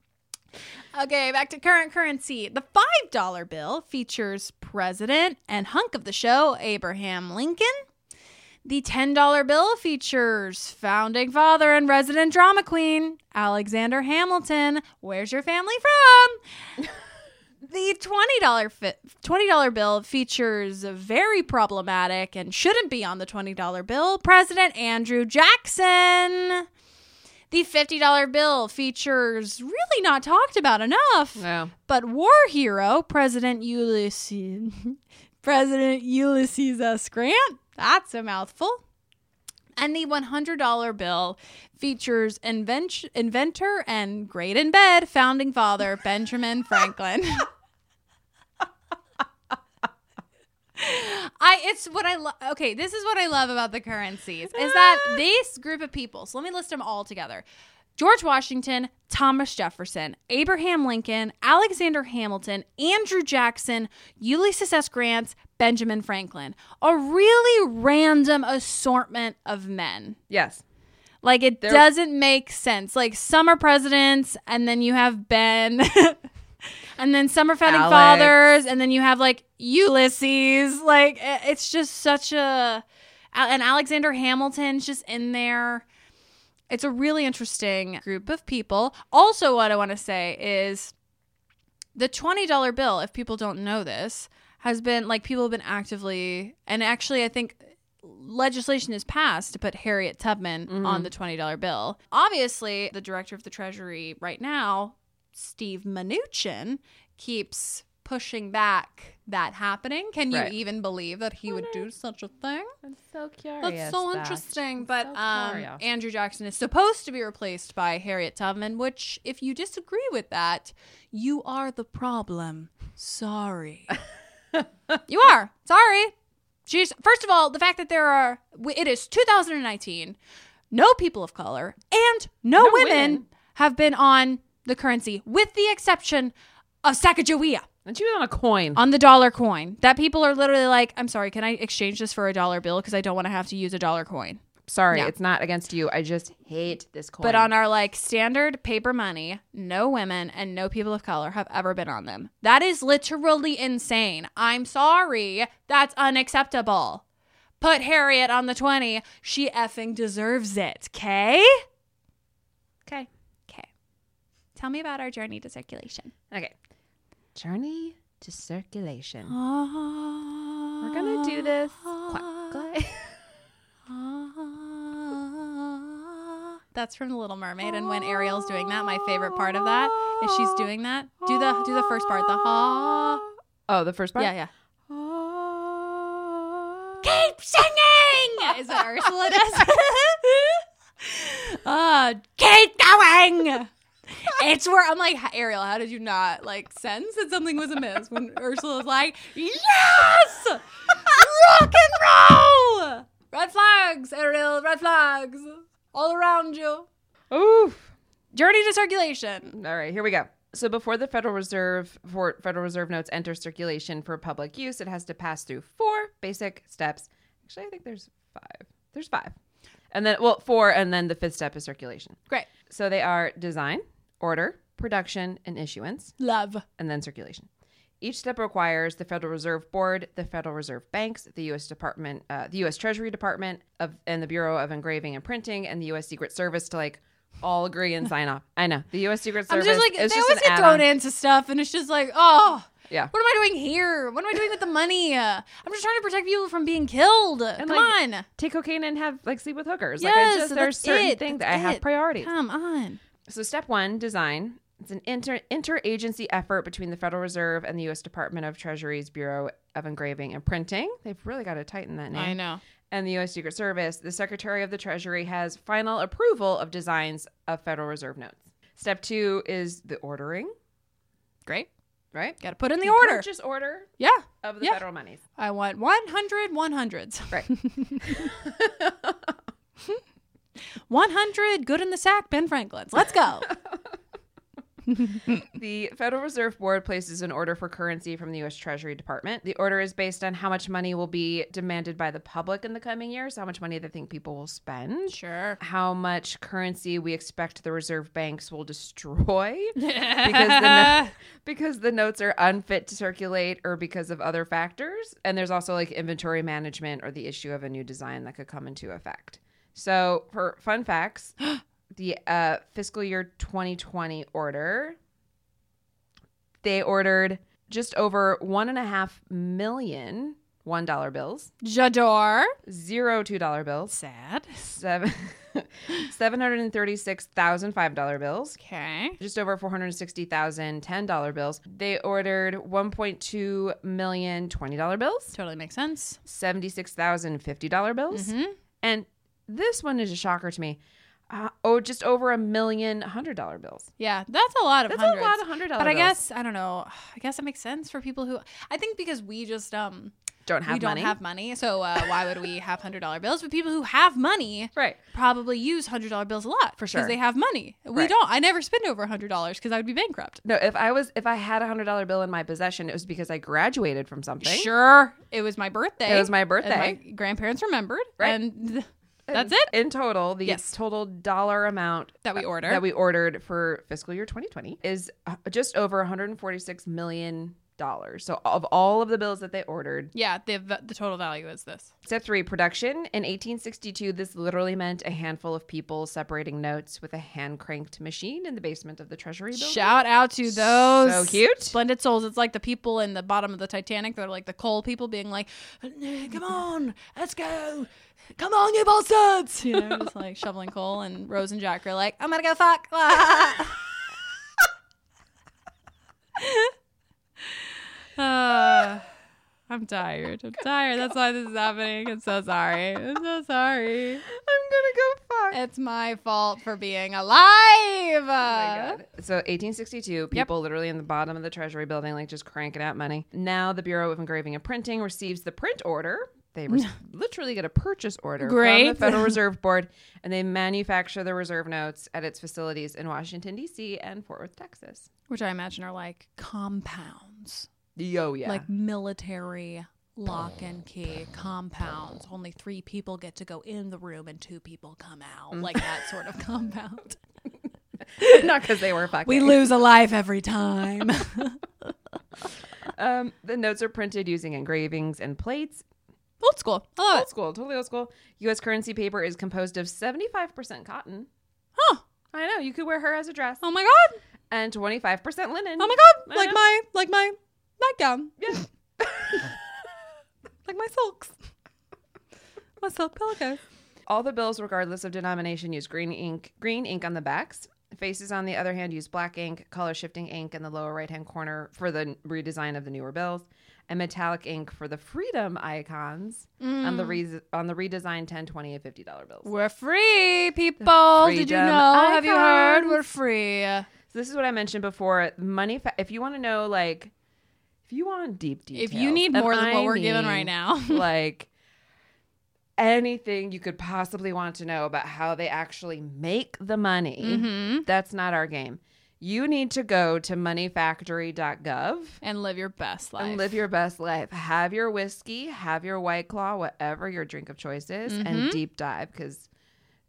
Okay, back to current currency. The five dollar bill features President and hunk of the show Abraham Lincoln. The ten dollar bill features founding father and resident drama queen, Alexander Hamilton. Where's your family from? The twenty dollar fi- twenty dollar bill features a very problematic and shouldn't be on the twenty dollar bill, President Andrew Jackson. The fifty dollar bill features really not talked about enough, No. but war hero, President Ulysses, President Ulysses S. Grant. That's a mouthful. And the one hundred dollar bill features invent- inventor and great in bed founding father Benjamin Franklin. I it's what I love. Okay, this is what I love about the currencies is that this group of people. So let me list them all together. George Washington, Thomas Jefferson, Abraham Lincoln, Alexander Hamilton, Andrew Jackson, Ulysses S. Grant, Benjamin Franklin. A really random assortment of men. Yes. Like, it They're- doesn't make sense. Like, some are presidents, and then you have Ben, and then some are founding Alex. fathers, and then you have, like, Ulysses. Like, i- it's just such a... And Alexander Hamilton's just in there. It's a really interesting group of people. Also, what I want to say is the twenty dollar bill, if people don't know this, has been, like, people have been actively, and actually I think legislation is passed to put Harriet Tubman Mm-hmm. on the twenty dollar bill. Obviously, the director of the Treasury right now, Steve Mnuchin, keeps pushing back that happening. Can you Right. even believe that he would do such a thing? I'm so curious. That's so Beth. interesting. I'm But so um, curious. Andrew Jackson is supposed to be replaced by Harriet Tubman, which, if you disagree with that, you are the problem. Sorry. You are. Sorry. She's, first of all, the fact that there are, it is two thousand nineteen, no people of color and no, No women, women. have been on the currency, with the exception of Sacagawea. And she was on a coin. On the dollar coin. That people are literally like, I'm sorry, can I exchange this for a dollar bill? Because I don't want to have to use a dollar coin. Sorry, Yeah. it's not against you. I just hate this coin. But on our like standard paper money, no women and no people of color have ever been on them. That is literally insane. I'm sorry. That's unacceptable. Put Harriet on the twenty. She effing deserves it. Okay? Okay. Okay. Tell me about our journey to circulation. Okay. Journey to circulation. We're We're going to do this quickly. That's from The Little Mermaid, and when Ariel's doing that, my favorite part of that is she's doing that. Do the do the first part, the ha. Oh, the first part? Yeah, yeah. Keep singing! Is that Ursula does? uh, keep going! It's where I'm like, Ariel, how did you not like sense that something was amiss when Ursula's like, yes! Rock and roll! Red flags, Ariel, red flags. All around you. Oof. Journey to circulation. All right, here we go. So before the Federal Reserve for Federal Reserve notes enter circulation for public use, it has to pass through four basic steps. Actually, I think there's five. There's five. And then, well, four, and then the fifth step is circulation. Great. So they are design, order, production, and issuance, Love. and then circulation. Each step requires the Federal Reserve Board, the Federal Reserve Banks, the U S Department, uh, the U S Treasury Department, of, and the Bureau of Engraving and Printing, and the U S Secret Service to like all agree and sign off. I know the U S Secret I'm Service. just like, is they just always an get thrown add-on. into stuff, and it's just like, oh, Yeah. what am I doing here? What am I doing with the money? Uh, I'm just trying to protect people from being killed. Come like, on. Take cocaine and have like sleep with hookers. Yes, like I just there's that's certain it. things That's that I have it. priorities. Come on. So step one, design. It's an inter interagency effort between the Federal Reserve and the U S Department of Treasury's Bureau of Engraving and Printing. They've really got to tighten that name. I know. And the U S Secret Service. The Secretary of the Treasury has final approval of designs of Federal Reserve notes. Step two is the ordering, Great. right? Got to put in the The order. Purchase order Yeah. of the Yeah. federal monies. I want one hundred one hundreds. Right. one hundred good in the sack Ben Franklin's. Let's go. The Federal Reserve Board places an order for currency from the U S Treasury Department. The order is based on how much money will be demanded by the public in the coming years, how much money they think people will spend, Sure. how much currency we expect the reserve banks will destroy because the no- because the notes are unfit to circulate or because of other factors. And there's also like inventory management or the issue of a new design that could come into effect. So for fun facts, the uh, fiscal year twenty twenty order, they ordered just over one and a half million one dollar bills, J'adore. zero two dollar bills, Sad. seven seven hundred and thirty six thousand five dollar bills, Okay. just over four hundred sixty thousand ten dollar bills. They ordered one point two million twenty dollar bills, Totally makes sense. seventy six thousand fifty dollar bills, Mm-hmm. and this one is a shocker to me. Uh, oh, just over a million hundred dollar bills. Yeah, that's a lot of That's hundreds. a lot of hundred dollar But I bills. guess I don't know. I guess it makes sense for people who. I think because we just um Don't have we don't money. have money, so uh, why would we have hundred dollar bills? But people who have money Right. probably use hundred dollar bills a lot For sure. because they have money. We Right. don't. I never spend over a hundred dollars because I would be bankrupt. No, if I was if I had a hundred dollar bill in my possession, it was because I graduated from something. Sure, it was my birthday. It was my and birthday. my grandparents remembered, Right. and th- that's And it. In total, the Yes. total dollar amount That we uh, order. that we ordered for fiscal year twenty twenty is uh, just over one hundred forty-six million dollars. So of all of the bills that they ordered, Yeah, the the total value is this. step three, production. In eighteen sixty-two, this literally meant a handful of people separating notes with a hand cranked machine in the basement of the Treasury building. Shout out to those So cute. splendid souls. It's like the people in the bottom of the Titanic. They're like the coal people being like, come on, let's go. Come on, you bastards. You know, just like shoveling coal. And Rose and Jack are like, I'm going to go fuck. uh, I'm tired. I'm tired. That's why this is happening. I'm so sorry. I'm so sorry. I'm gonna go fuck. It's my fault for being alive. Oh my God. So eighteen sixty-two, people literally in the bottom of the Treasury building, like just cranking out money. Now the Bureau of Engraving and Printing receives the print order. They re- literally get a purchase order from Great. the Federal Reserve Board, and they manufacture the reserve notes at its facilities in Washington, D C and Fort Worth, Texas. Which I imagine are like compounds. Yo, yeah. Like military lock and key compounds. Only three people get to go in the room and two people come out. Like that sort of compound. Not because they were fucking. We lose a life every time. Um, the notes are printed using engravings and plates. Old school. I love Old it. school, totally old school. U S currency paper is composed of seventy-five percent cotton. Huh. I know, you could wear her as a dress. Oh my god. And twenty-five percent linen. Oh my god. I Like know. my like my nightgown. Yeah. Like my silks. My silk pillowcase. All the bills, regardless of denomination, use green ink. Green ink on the backs. Faces, on the other hand, use black ink, color shifting ink in the lower right-hand corner for the redesign of the newer bills, and metallic ink for the freedom icons on the re- on the redesigned ten, twenty, and fifty dollar bills. We're free, people. Did you freedom know? Have you heard? icons. We're free. So this is what I mentioned before. Money. Fa- if you want to know, like, if you want deep details, If you need and more than I what we're given mean, right now. like anything you could possibly want to know about how they actually make the money, Mm-hmm. that's not our game. You need to go to money factory dot gov And live your best life. and live your best life. Have your whiskey, have your White Claw, whatever your drink of choice is, Mm-hmm. and deep dive, because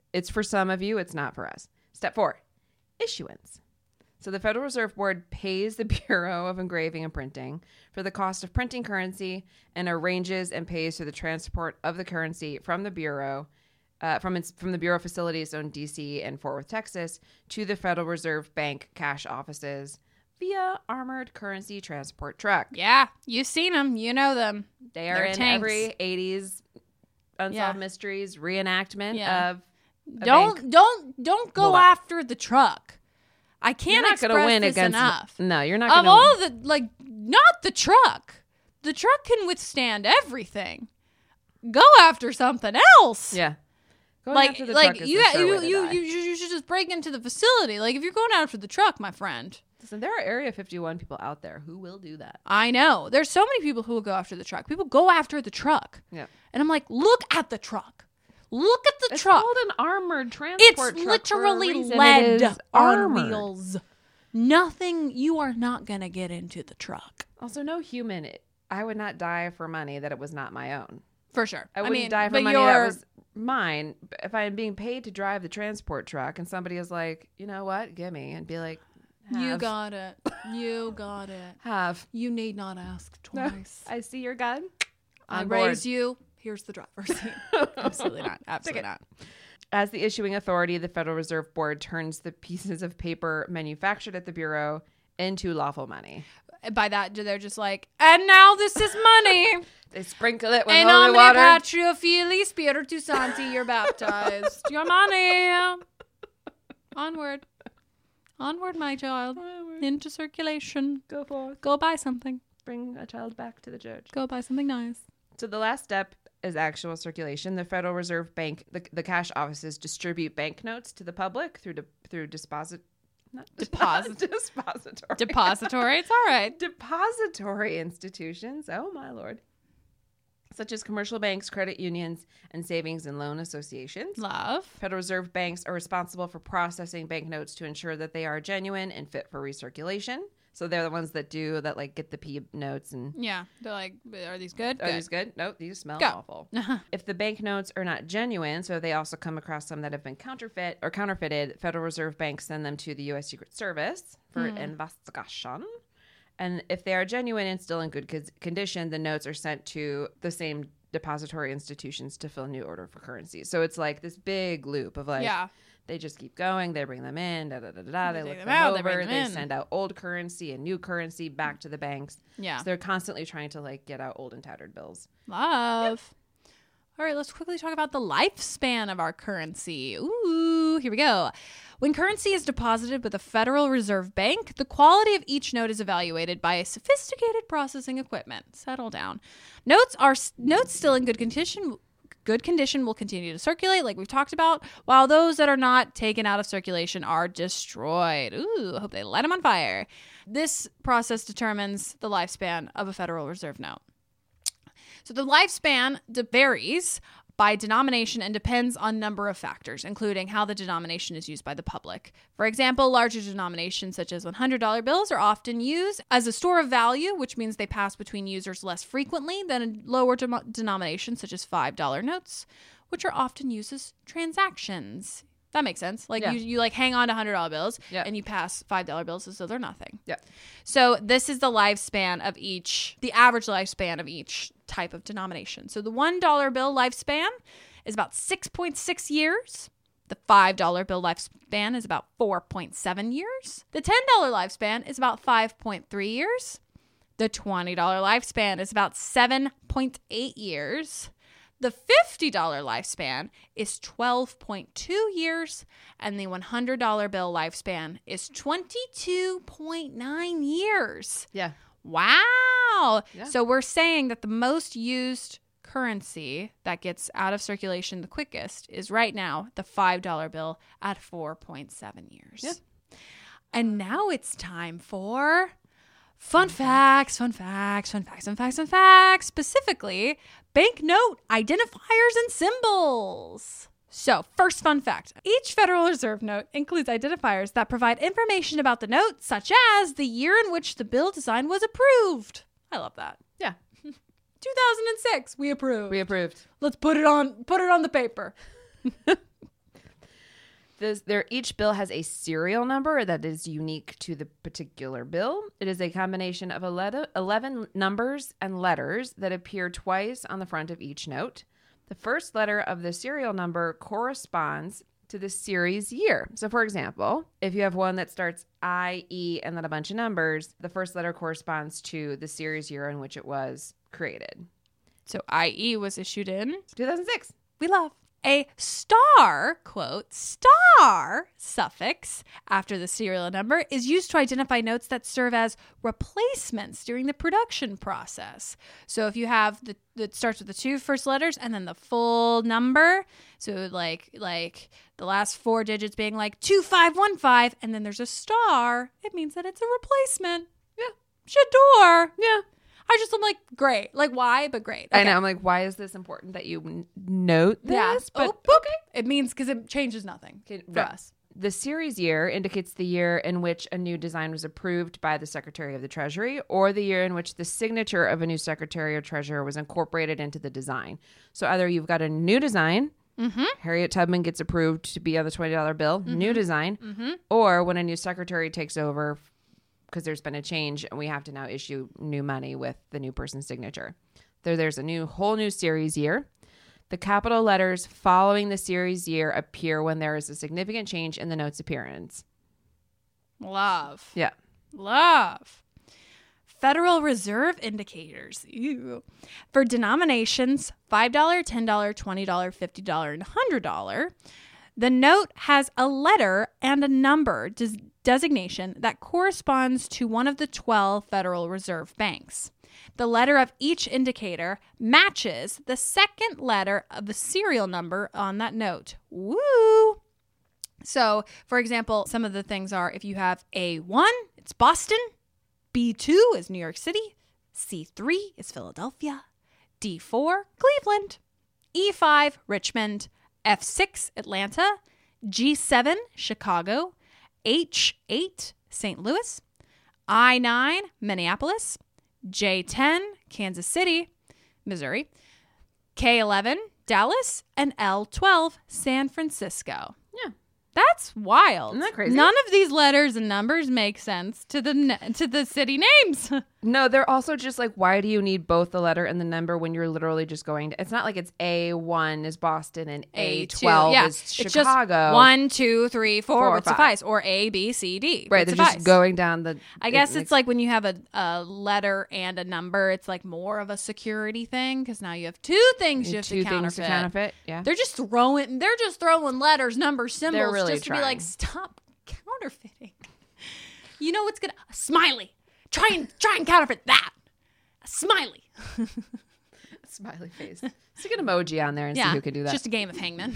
It's for some of you. It's not for us. Step four, issuance. So the Federal Reserve Board pays the Bureau of Engraving and Printing for the cost of printing currency and arranges and pays for the transport of the currency from the Bureau, uh, from its from the Bureau facilities in D C and Fort Worth, Texas, to the Federal Reserve Bank cash offices via armored currency transport truck. Yeah, you've seen them. You know them. They are They're in tanks. every eighties Unsolved Yeah. Mysteries reenactment Yeah. of a Don't bank. don't don't go Hold on. after the truck. I can't You're not express gonna win this against enough. No, you're not Of going to all the like, not the truck. The truck can withstand everything. Go after something else. Yeah. Going like after the like truck is you the sure you way to you, die. you you should just break into the facility. Like if you're going after the truck, my friend. Listen, there are Area fifty-one people out there who will do that. I know. There's so many people who will go after the truck. People go after the truck. Yeah. And I'm like, look at the truck. Look at the It's truck. called an armored transport It's truck for a literally reason. lead It is on armored. wheels. Nothing, you are not going to get into the truck. Also, no human. I would not die for money that it was not my own. For sure. I wouldn't mean, die for but money you're, that was mine. But if I'm being paid to drive the transport truck and somebody is like, you know what, gimme, and be like, have, You got it. You got it. have. You need not ask twice. I see your gun. I On board. raise you. Here's the driver's seat. Absolutely not. Absolutely not. As the issuing authority, the Federal Reserve Board turns the pieces of paper manufactured at the Bureau into lawful money. By that, they're just like, and now this is money. They sprinkle it with In holy nomine water. Patria Filii Spiritus Sancti, you're baptized. Your money. Onward. Onward, my child. Onward. Into circulation. Go forth. Go buy something. Bring a child back to the church. Go buy something nice. So the last step is actual circulation. The Federal Reserve Bank, the, the cash offices distribute banknotes to the public through de, through deposit, not Deposit. depository, Depository. It's all right. depository institutions. Oh my lord, such as commercial banks, credit unions, and savings and loan associations. Love. Federal Reserve banks are responsible for processing banknotes to ensure that they are genuine and fit for recirculation. So they're the ones that do that, like get the P notes and Yeah. They're like, are these good? are Good. these good? Nope, these smell Go. awful. If the banknotes are not genuine, so they also come across some that have been counterfeit or counterfeited, Federal Reserve banks send them to the U S Secret Service for investigation. And if they are genuine and still in good cons- condition, the notes are sent to the same depository institutions to fill a new order for currency. So it's like this big loop of like, Yeah. they just keep going. They bring them in. Da, da, da, da, da, They they take look them them out, they over. bring them They in. send out old currency and new currency back to the banks. Yeah. So they're constantly trying to like get out old and tattered bills. Love. All right, let's quickly talk about the lifespan of our currency. Ooh, here we go. When currency is deposited with the Federal Reserve Bank, the quality of each note is evaluated by a sophisticated processing equipment. Settle down. Notes are notes still in good condition. Good condition will continue to circulate, like we've talked about, while those that are not taken out of circulation are destroyed. Ooh, I hope they light them on fire. This process determines the lifespan of a Federal Reserve note. So the lifespan de- varies by denomination and depends on a number of factors, including how the denomination is used by the public. For example, larger denominations such as one hundred dollar bills are often used as a store of value, which means they pass between users less frequently than lower de- denominations such as five dollar notes, which are often used as transactions. That makes sense. Like Yeah. you, you like hang on to one hundred dollar bills Yeah. and you pass five dollar bills as though they're nothing. Yeah. So this is the lifespan of each, the average lifespan of each type of denomination. So the one dollar bill lifespan is about six point six years. The five dollar bill lifespan is about four point seven years. The ten dollar lifespan is about five point three years. The twenty dollar lifespan is about seven point eight years. The fifty dollar lifespan is twelve point two years, and the one hundred dollar bill lifespan is twenty-two point nine years. Yeah. Wow. Yeah. So we're saying that the most used currency that gets out of circulation the quickest is right now the five dollar bill at four point seven years. Yeah. And now it's time for fun facts, fun facts, fun facts, fun facts, fun facts, specifically banknote identifiers and symbols. So, first fun fact. Each Federal Reserve note includes identifiers that provide information about the note, such as the year in which the bill design was approved. I love that. Yeah. two thousand six, we approved. We approved. Let's put it on put it on the paper. This, there, each bill has a serial number that is unique to the particular bill. It is a combination of eleven numbers and letters that appear twice on the front of each note. The first letter of the serial number corresponds to the series year. So, for example, if you have one that starts I, E, and then a bunch of numbers, the first letter corresponds to the series year in which it was created. So I E was issued in two thousand six. We love. A star, quote, star suffix after the serial number is used to identify notes that serve as replacements during the production process. So if you have the that starts with the two first letters and then the full number, so like like the last four digits being like two five one five, and then there's a star, it means that it's a replacement. Yeah. J'adore. Yeah. I just am like, great. Like, why? But great. Okay. I Okay. know. I'm like, why is this important that you n- note this? Yeah. But oh, boop. It means because it changes nothing Okay, for right. us. The series year indicates the year in which a new design was approved by the Secretary of the Treasury, or the year in which the signature of a new Secretary or Treasurer was incorporated into the design. So either you've got a new design, Mm-hmm. Harriet Tubman gets approved to be on the twenty dollar bill, Mm-hmm. new design, Mm-hmm. or when a new secretary takes over because there's been a change and we have to now issue new money with the new person's signature. There, there's a new whole new series year. The capital letters following the series year appear when there is a significant change in the note's appearance. Love. Yeah. Love. Federal Reserve indicators. Ew. For denominations five dollars, ten dollars, twenty dollars, fifty dollars, and one hundred dollars, the note has a letter and a number des- designation that corresponds to one of the twelve Federal Reserve banks. The letter of each indicator matches the second letter of the serial number on that note. Woo! So, for example, some of the things are if you have A one, it's Boston. B two is New York City. C three is Philadelphia. D four, Cleveland. E five, Richmond. F six, Atlanta. G seven, Chicago. H eight, Saint Louis. I nine, Minneapolis. J ten, Kansas City, Missouri. K eleven, Dallas. And L twelve, San Francisco. Yeah. That's wild. Isn't that crazy? None of these letters and numbers make sense to the ne- to the city names. No, they're also just like, why do you need both the letter and the number when you're literally just going to, it's not like it's A one is Boston and A twelve yeah. is It's Chicago. just one, two, three, four, Four or would five. suffice. Or A, B, C, D. Right, would they're suffice. just going down the... I guess it it's like when you have a, a letter and a number, it's like more of a security thing because now you have two things you have two to things counterfeit. to counterfeit. Yeah. They're just throwing. They're just throwing letters, numbers, symbols, really just to be like, trying. stop counterfeiting. You know what's gonna a smiley. Try and try and counterfeit that. A smiley. Smiley face. Stick an emoji on there and see who can do that. Just a game of hangman.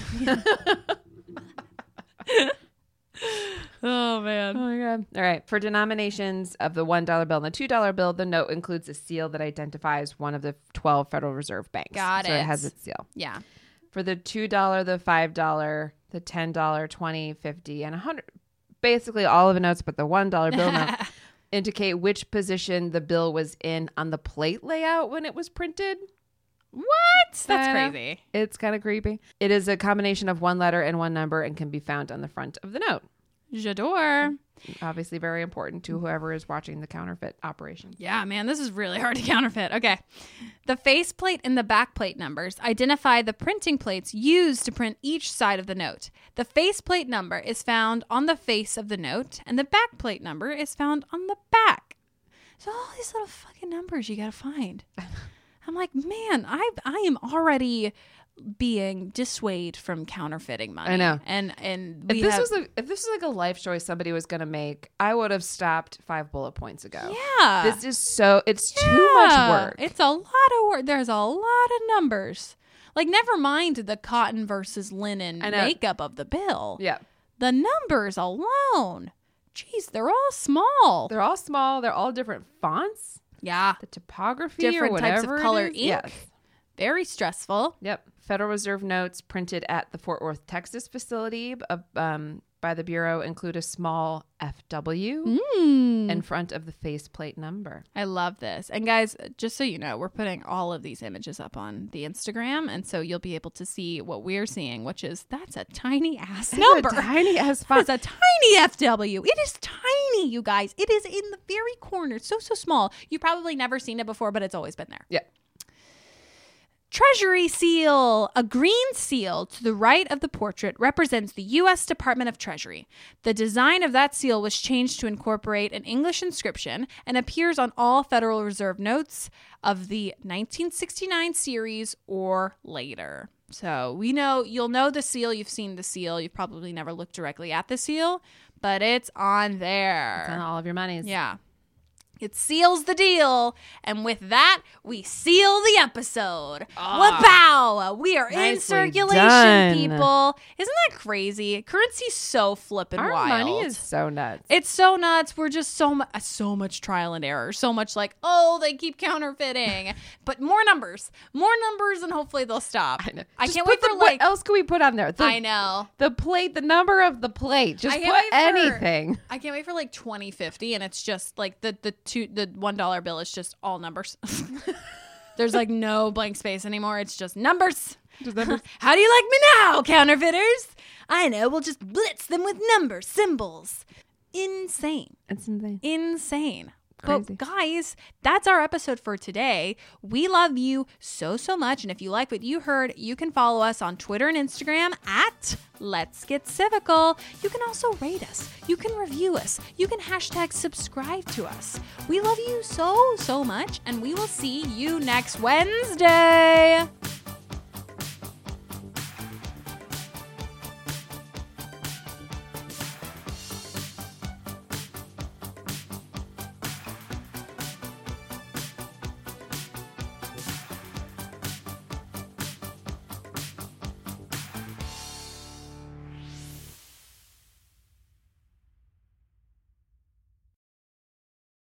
Oh man. Oh my God. All right. For denominations of the one dollar bill and the two dollar bill, the note includes a seal that identifies one of the twelve Federal Reserve banks. Got so it. it has its seal. Yeah. For the two dollar, the five dollar, the ten dollar, twenty, fifty, and one hundred, basically all of the notes but the one dollar bill note indicate which position the bill was in on the plate layout when it was printed. What? That's I know. crazy. It's kind of creepy. It is a combination of one letter and one number and can be found on the front of the note. J'adore. Obviously very important to whoever is watching the counterfeit operation. Yeah, man, this is really hard to counterfeit. Okay. The faceplate and the backplate numbers identify the printing plates used to print each side of the note. The faceplate number is found on the face of the note, and the backplate number is found on the back. So all these little fucking numbers you gotta find. I'm like, man, I I am already being dissuaded from counterfeiting money. I know. And and If we this have, was a if this was like a life choice somebody was going to make, I would have stopped five bullet points ago. yeah. This is so it's too much Yeah, work. It's a lot of work. There's a lot of numbers. Like, never mind the cotton versus linen I know. makeup of the bill. Yeah. The numbers alone. Jeez, they're all small. They're all small, they're all different fonts, yeah. the typography Different or types of whatever it color is. ink. Yes. Very stressful. Yep. Federal Reserve notes printed at the Fort Worth, Texas facility of um, by the Bureau include a small F W Mm. in front of the faceplate number. I love this. And guys, just so you know, we're putting all of these images up on the Instagram. And so you'll be able to see what we're seeing, which is that's a tiny ass It's number. a tiny ass That font. is a tiny F W. It is tiny, you guys. It is in the very corner. So, so small. You've probably never seen it before, but it's always been there. Yeah. Treasury seal. A green seal to the right of the portrait represents the U S Department of Treasury. The design of that seal was changed to incorporate an English inscription and appears on all Federal Reserve notes of the nineteen sixty-nine series or later. So we know, you'll know the seal. You've seen the seal. You've probably never looked directly at the seal, but it's on there. It's on all of your monies. Yeah. It seals the deal. And with that, we seal the episode. Wow. We are in Nicely circulation, done. people. Isn't that crazy? Currency's so flippin' Our wild. money is so nuts. It's so nuts. We're just so much, so much trial and error. So much like, oh, they keep counterfeiting. But more numbers, more numbers, and hopefully they'll stop. I, know. I Just can't put wait for the, like. what else can we put on there? The, I know. The plate, the number of the plate. Just I put can't wait for- anything. I can't wait for like twenty fifty, and it's just like the the two the one dollar bill is just all numbers. There's like no blank space anymore. It's just numbers. Just numbers. How do you like me now, counterfeiters? I know. We'll just blitz them with numbers, symbols. Insane. It's insane. Insane. Crazy. But guys, that's our episode for today. We love you so, so much. And if you like what you heard, you can follow us on Twitter and Instagram at Let's Get Civical. You can also rate us. You can review us. You can hashtag subscribe to us. We love you so, so much. And we will see you next Wednesday.